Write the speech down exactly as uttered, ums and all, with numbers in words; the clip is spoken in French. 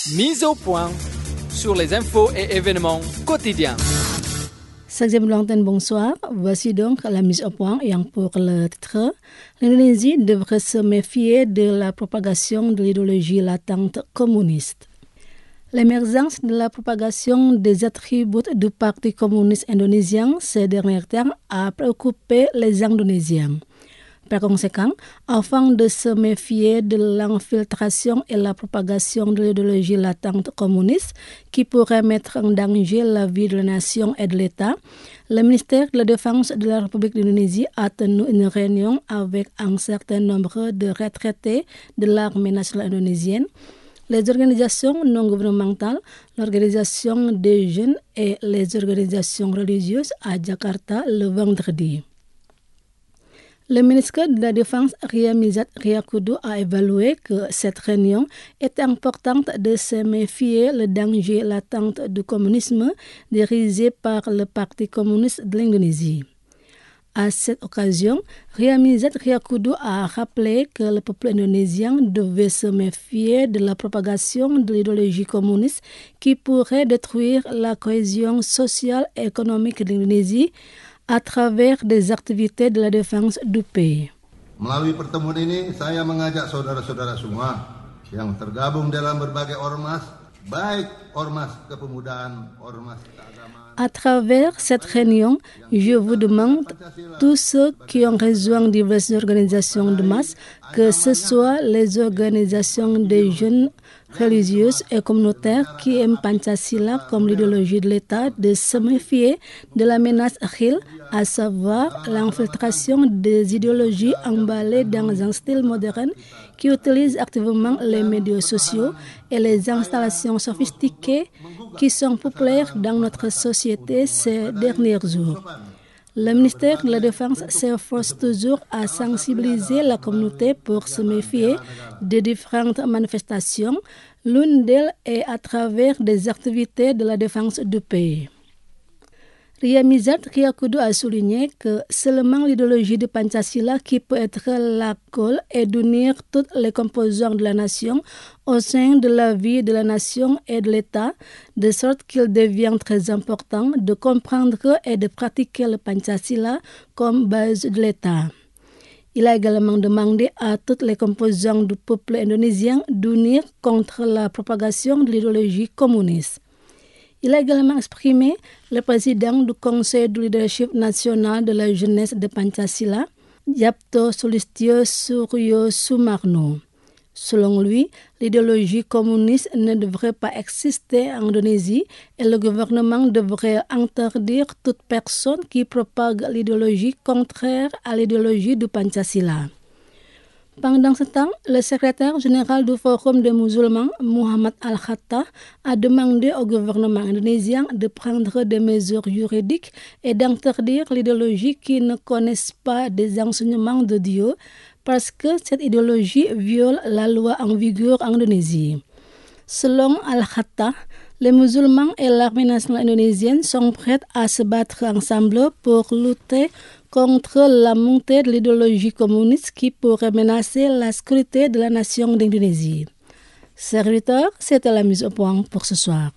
Mise au point sur les infos et événements quotidiens. Saxième l'antenne, bonsoir. Voici donc la mise au point et pour le titre. L'Indonésie devrait se méfier de la propagation de l'idéologie latente communiste. L'émergence de la propagation des attributs du Parti communiste indonésien ces derniers temps a préoccupé les Indonésiens. Par conséquent, afin de se méfier de l'infiltration et la propagation de l'idéologie latente communiste qui pourrait mettre en danger la vie de la nation et de l'État, le ministère de la Défense de la République d'Indonésie a tenu une réunion avec un certain nombre de retraités de l'armée nationale indonésienne, les organisations non gouvernementales, l'organisation des jeunes et les organisations religieuses à Jakarta le vendredi. Le ministre de la Défense, Ryamizat Ryakudu, a évalué que cette réunion est importante de se méfier le danger latent du communisme dirigé par le Parti communiste de l'Indonésie. À cette occasion, Ryamizat Ryakudu a rappelé que le peuple indonésien devait se méfier de la propagation de l'idéologie communiste qui pourrait détruire la cohésion sociale et économique de l'Indonésie à travers des activités de la défense du pays. Melalui pertemuan ini, saya mengajak saudara-saudara semua yang tergabung dalam berbagai ormas, baik ormas kepemudaan, ormas keagamaan. À travers cette réunion, je vous demande, tous ceux qui ont rejoint diverses organisations de masse, que ce soit les organisations des jeunes religieuses et communautaires qui aiment Pancasila comme l'idéologie de l'État, de se méfier de la menace réelle, à savoir l'infiltration des idéologies emballées dans un style moderne qui utilise activement les médias sociaux et les installations sophistiquées qui sont populaires dans notre société ces derniers jours. Le ministère de la Défense s'efforce toujours à sensibiliser la communauté pour se méfier des différentes manifestations. L'une d'elles est à travers des activités de la défense du pays. Ryamizat Ryakudu a souligné que seulement l'idéologie de Pancasila qui peut être la colle et d'unir toutes les composantes de la nation au sein de la vie de la nation et de l'État, de sorte qu'il devient très important de comprendre et de pratiquer le Pancasila comme base de l'État. Il a également demandé à toutes les composantes du peuple indonésien d'unir contre la propagation de l'idéologie communiste. Il a également exprimé le président du Conseil du leadership national de la jeunesse de Pancasila, Yapto Sulistyo Suryo Sumarno. Selon lui, l'idéologie communiste ne devrait pas exister en Indonésie et le gouvernement devrait interdire toute personne qui propague l'idéologie contraire à l'idéologie du Pancasila. Pendant ce temps, le secrétaire général du Forum des musulmans, Muhammad Al-Khattah, a demandé au gouvernement indonésien de prendre des mesures juridiques et d'interdire l'idéologie qui ne connaissent pas des enseignements de Dieu parce que cette idéologie viole la loi en vigueur en Indonésie. Selon Al-Khattah, les musulmans et l'armée nationale indonésienne sont prêts à se battre ensemble pour lutter contre la montée de l'idéologie communiste qui pourrait menacer la sécurité de la nation d'Indonésie. Serviteur, c'était la mise au point pour ce soir.